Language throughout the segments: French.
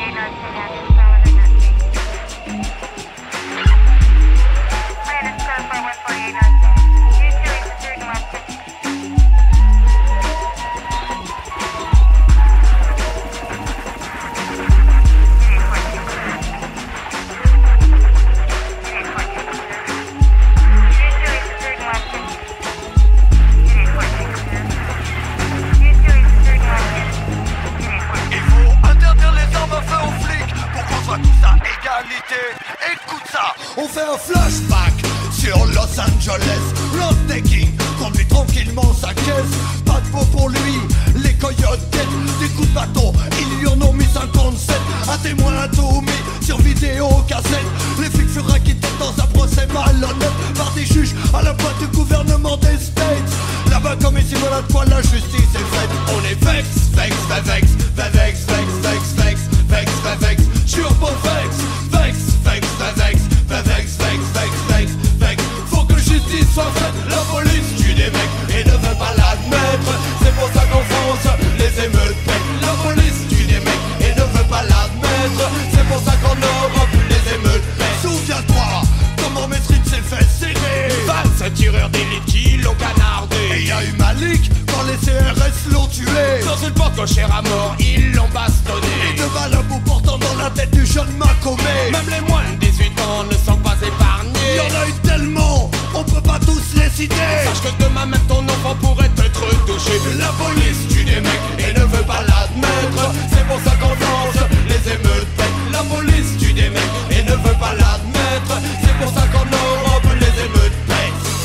Écoute ça, on fait un flashback sur Los Angeles. L'untaking conduit tranquillement sa caisse. Pas de peau pour lui, les coyotes guettent des coups de bâton, ils lui en ont mis 57. Un témoin a tout mis sur vidéo cassette. Les flics furent acquittés dans un procès malhonnête par des juges à la boîte du gouvernement des States. Là-bas comme ici, voilà de quoi la justice est faite. On est vex, vex, vex, vex, vex, vex, vex, vex, vex, vex, turbo vex, vex, vex, vex, vex, vex, vex, vex, vex. Faut que justice soit faite. La police tue des mecs et ne veut pas l'admettre. C'est pour ça qu'en France les émeutes pètent. La police tue des mecs et ne veut pas l'admettre. C'est pour ça qu'en Europe les émeutes pètent. Souviens-toi comment Mesrine s'est fait serrer. 27 tireurs d'élite qui l'ont canardé. Et y a eu Malik quand les CRS l'ont tué. Dans une porte cochère à mort, ils l'ont bastonné. Et de balles à bout portant dans la tête du jeune Macomé. Même les moins de 18 ans ne sont pas épargnés. Y'en a eu tellement, on peut pas tous les citer. Sache que demain même ton enfant pourrait être touché. La police tue des mecs et ne veut pas l'admettre. C'est pour ça qu'en France les émeutes pètent. La police tue des mecs et ne veut pas l'admettre. C'est pour ça qu'en Europe les émeutes pètent.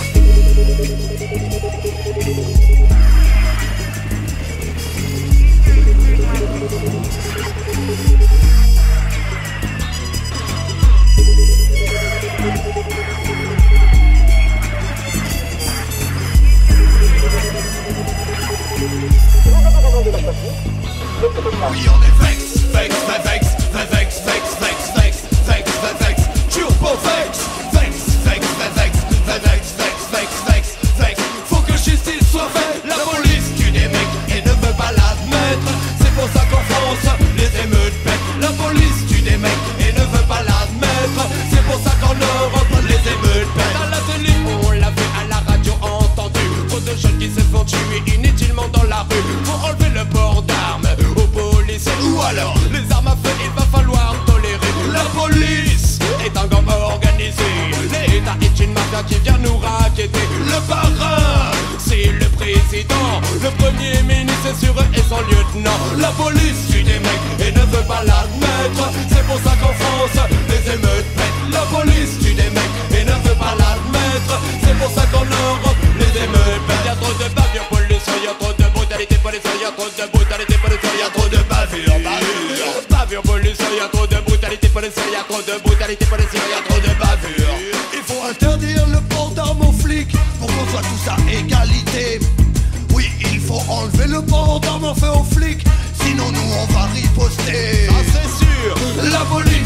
Oui, on est vex, vex, vex, vex, vex, vex, vex, vex, vex, turbo vex, vex, vex, vex, vex, vex, vex, vex, vex. Faut que justice soit faite. La police tue des mecs et ne veut pas l'admettre. C'est pour ça qu'en France les émeutes pètent. La police tue des mecs et ne veut pas l'admettre. C'est pour ça qu'en Europe les émeutes pètent. À la télé on l'a vu, à la radio entendu. Trop de jeunes qui se font tuer inutilement dans la rue. Pour enlever le port d'armes aux policiers. Ou alors les armes à feu il va falloir tolérer. La police est un gang organisé. L'État est une mafia qui vient nous raqueter. Le parrain c'est le président. Le premier ministre c'est sur eux et son lieutenant. La police tue des mecs et ne veut pas l'admettre. C'est pour ça qu'en France les émeutes pètent. La police tue des mecs et ne veut pas l'admettre. C'est pour ça qu'en Europe les émeutes pètent. Y'a trop de bavures policiers, y'a trop de brutalité policière, y'a trop de brutalité policière, y'a trop de bavures, bavures policières, y'a trop de brutalité policière, y'a trop de brutalité policière, y'a trop de bavures. Il faut interdire le port d'armes aux flics pour qu'on soit tous à égalité. Oui, il faut enlever le port d'armes en feu aux flics, sinon nous on va riposter. Ça c'est sûr. La police